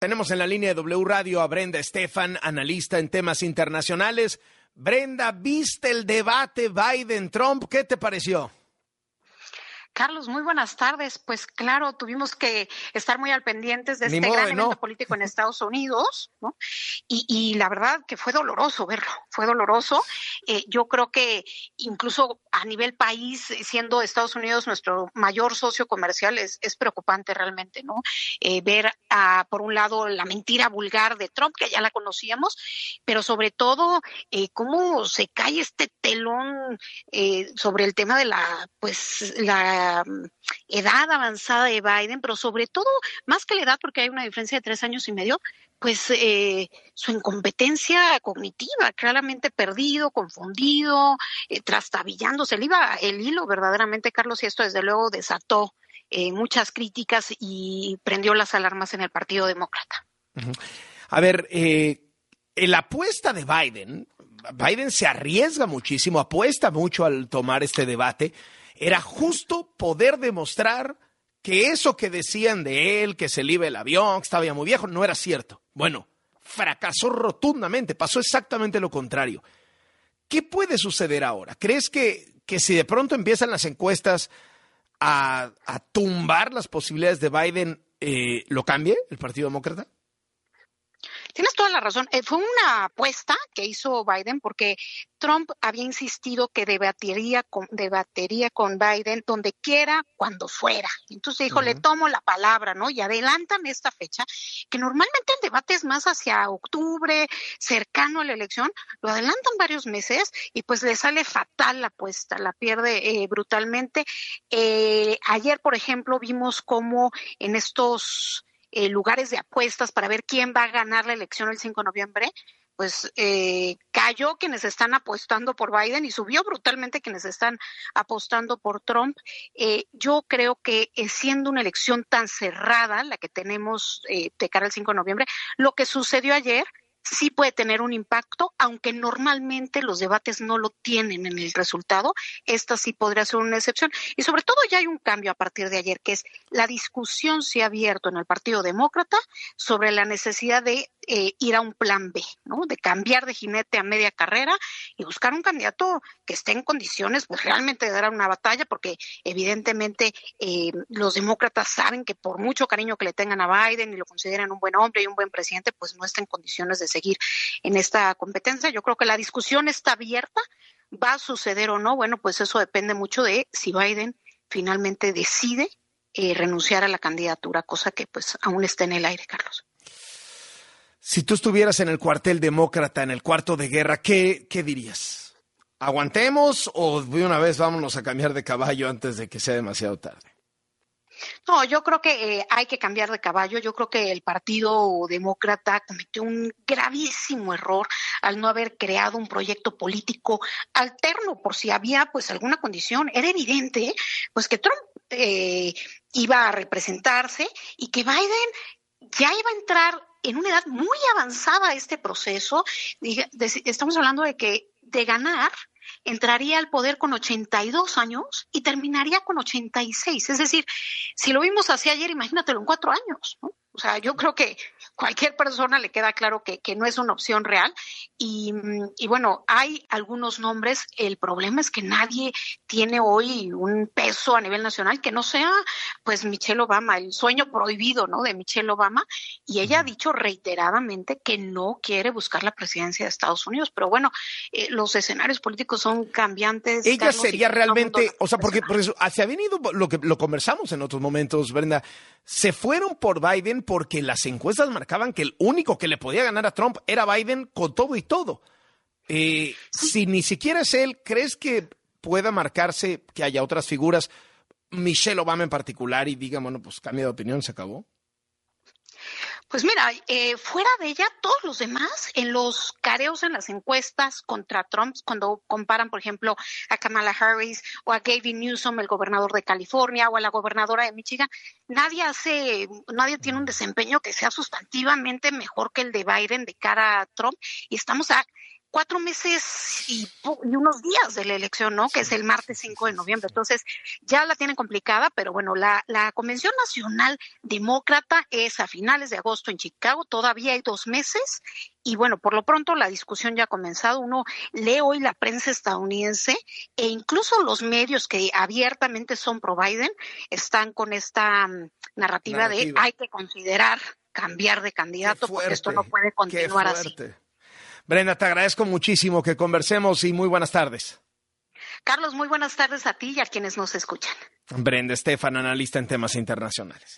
Tenemos en la línea de W Radio a Brenda Estefan, analista en temas internacionales. Brenda, ¿viste el debate Biden-Trump? ¿Qué te pareció? Carlos, muy buenas tardes. Pues claro, tuvimos que estar muy al pendientes de este gran evento político en Estados Unidos, ¿no? Y la verdad que fue doloroso verlo, fue doloroso. Yo creo que incluso a nivel país, siendo Estados Unidos nuestro mayor socio comercial, es preocupante realmente, ¿no? Ver, por un lado, la mentira vulgar de Trump, que ya la conocíamos, pero sobre todo, cómo se cae este telón sobre el tema de la edad avanzada de Biden, pero sobre todo, más que la edad, porque hay una diferencia de 3 años y medio, pues su incompetencia cognitiva, claramente perdido, confundido, trastabillándose. Le iba el hilo verdaderamente, Carlos, y esto desde luego desató muchas críticas y prendió las alarmas en el Partido Demócrata. Uh-huh. A ver, la apuesta de Biden se arriesga muchísimo, apuesta mucho al tomar este debate. Era justo poder demostrar que eso que decían de él, que se le iba el avión, que estaba ya muy viejo, no era cierto. Bueno, fracasó rotundamente, pasó exactamente lo contrario. ¿Qué puede suceder ahora? ¿Crees que si de pronto empiezan las encuestas a tumbar las posibilidades de Biden, lo cambie el Partido Demócrata? Tienes toda la razón. Fue una apuesta que hizo Biden porque Trump había insistido que debatiría con Biden donde quiera, cuando fuera. Entonces dijo, le tomo la palabra, ¿no? Y adelantan esta fecha, que normalmente el debate es más hacia octubre, cercano a la elección, lo adelantan varios meses y pues le sale fatal la apuesta, la pierde brutalmente. Ayer, por ejemplo, vimos cómo en estos lugares de apuestas para ver quién va a ganar la elección el 5 de noviembre, pues cayó quienes están apostando por Biden y subió brutalmente quienes están apostando por Trump. Yo creo que siendo una elección tan cerrada, la que tenemos de cara al 5 de noviembre, lo que sucedió ayer sí puede tener un impacto, aunque normalmente los debates no lo tienen en el resultado. Esta sí podría ser una excepción. Y sobre todo ya hay un cambio a partir de ayer, que es la discusión se ha abierto en el Partido Demócrata sobre la necesidad de ir a un plan B, ¿no? De cambiar de jinete a media carrera y buscar un candidato que esté en condiciones pues realmente de dar una batalla, porque evidentemente los demócratas saben que por mucho cariño que le tengan a Biden y lo consideran un buen hombre y un buen presidente, pues no está en condiciones de seguir en esta competencia. Yo creo que la discusión está abierta. ¿Va a suceder o no? Bueno, pues eso depende mucho de si Biden finalmente decide renunciar a la candidatura, cosa que pues aún está en el aire, Carlos. Si tú estuvieras en el cuartel demócrata, en el cuarto de guerra, ¿qué dirías? ¿Aguantemos o de una vez vámonos a cambiar de caballo antes de que sea demasiado tarde? No, yo creo que hay que cambiar de caballo. Yo creo que el Partido Demócrata cometió un gravísimo error al no haber creado un proyecto político alterno por si había pues alguna condición. Era evidente pues que Trump iba a representarse y que Biden ya iba a entrar en una edad muy avanzada a este proceso. Estamos hablando de ganar, entraría al poder con 82 años y terminaría con 86. Es decir, si lo vimos así ayer, imagínatelo en 4 años, ¿no? O sea, yo creo que cualquier persona le queda claro que no es una opción real. Y bueno, hay algunos nombres. El problema es que nadie tiene hoy un peso a nivel nacional que no sea, pues, Michelle Obama, el sueño prohibido, ¿no? De Michelle Obama. Y ella ha dicho reiteradamente que no quiere buscar la presidencia de Estados Unidos. Pero bueno, los escenarios políticos son cambiantes. Ella Carlos, sería realmente, o sea, porque eso, se ha venido lo conversamos en otros momentos, Brenda. Se fueron por Biden porque las encuestas marcaban que el único que le podía ganar a Trump era Biden con todo y todo. Si ni siquiera es él, ¿crees que pueda marcarse que haya otras figuras, Michelle Obama en particular, y digan, bueno, pues cambia de opinión, se acabó? Pues mira, fuera de ella, todos los demás, en los careos en las encuestas contra Trump, cuando comparan, por ejemplo, a Kamala Harris o a Gavin Newsom, el gobernador de California, o a la gobernadora de Michigan, nadie tiene un desempeño que sea sustantivamente mejor que el de Biden de cara a Trump, y estamos a 4 meses y unos días de la elección, ¿no? Que es el martes 5 de noviembre. Entonces, ya la tienen complicada, pero bueno, la Convención Nacional Demócrata es a finales de agosto en Chicago, todavía hay 2 meses, y bueno, por lo pronto la discusión ya ha comenzado. Uno lee hoy la prensa estadounidense e incluso los medios que abiertamente son pro Biden están con esta narrativa de hay que considerar cambiar de candidato porque esto no puede continuar así. Brenda, te agradezco muchísimo que conversemos y muy buenas tardes. Carlos, muy buenas tardes a ti y a quienes nos escuchan. Brenda Estefan, analista en temas internacionales.